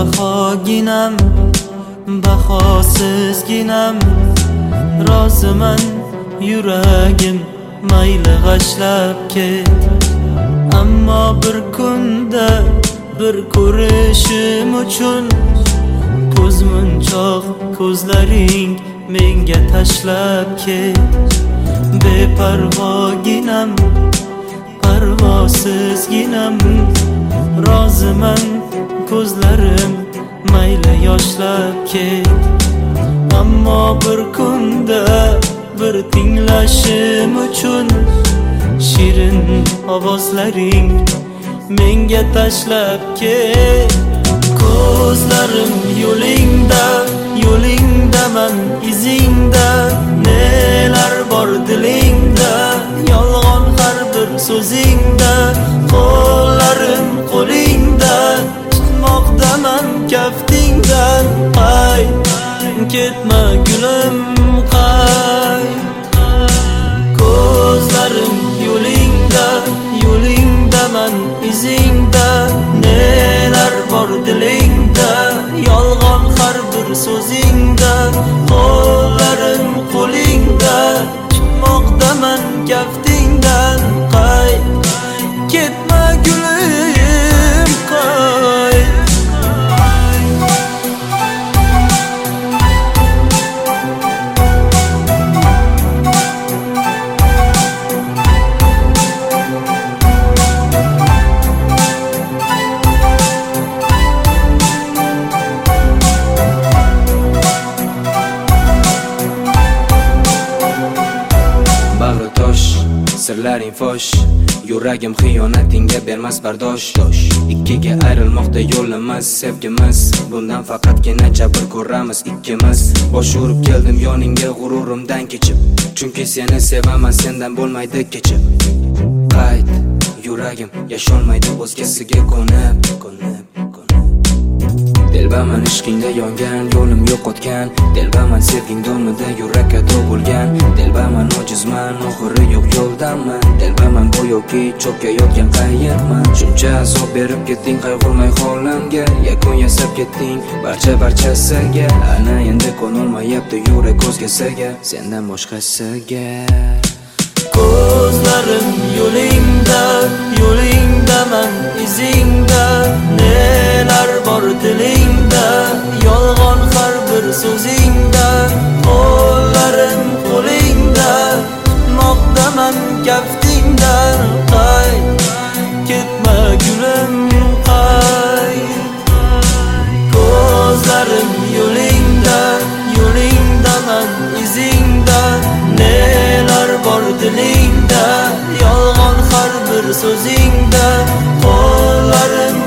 bahoginam, bahosizginam. Roziman yuragim mayli g'ashlab ket. Ammo bir kunda bir ko'rishim uchun ko'zmunchoq ko'zlaring menga tashlab ket. Beparvoginam, parvosizginam. Roziman ko'zlarim mayli yoshlab ket. Ammo bir kunda bir tinglashim uchun shirin ovozlaring menga tashlab ket. Ko'zlarim yo'lingda, yo'lingdaman izingda. Nelar bor dilingda, yolg'on har bir so'zingda. Qo'llarim qo'lingda, tutmoqdaman kaftingdan. Qayt, ketma gulim, qayt. Ko'zlarim yo'lingda, yo'lingdaman izingda. Nelar bor dilingda, yolg'on har bir so'zingda. Qo'llarim qo'lingda, tutmoqdaman kaftingdan. Qayt, ketma gulim, qayt. Sirlaring fosh, yuragim xiyonatingga bermas bardosh. Ikkiga ayrilmoqda yo'limiz, sevgimiz. Bundan faqatgina jabr ko'ramiz ikkimiz. Bosh urib keldim yoningga g'ururimdan kechib, chunki seni sevaman, sendan bo'lmaydi kechib. Qayt, yuragim yasholmaydi o'zgasiga ko'nib. Delbaman ishqingda yongan, yo'lim yo'qotgan. Delbaman sevging donida yurakka tug'ilgan. Delbaman ojizman, oxiri yo'q yo'ldaman. Delbaman bu yoki cho'kka yotgan qayiqman. Shuncha azob berib ketding qayg'urmay holamga. Yakun yasab ketding barchasiga. Ana endi qo'nolmayapti yurak o'zgasiga, sendan boshqasiga. Ko'zlarim yo'lingda, yo'lingdaman izingda. Nelar bor dilingda, yolg'on har bir so'zingda. Qo'llarim qo'lingda, tutmoqdaman kaftingdan. Qayt, ketma gulim, qayt. Ko'zlarim yo'lingda, yo'lingdaman izingda. Nelar bor dilingda, yolg'on har bir so'zingda. Qo'llarim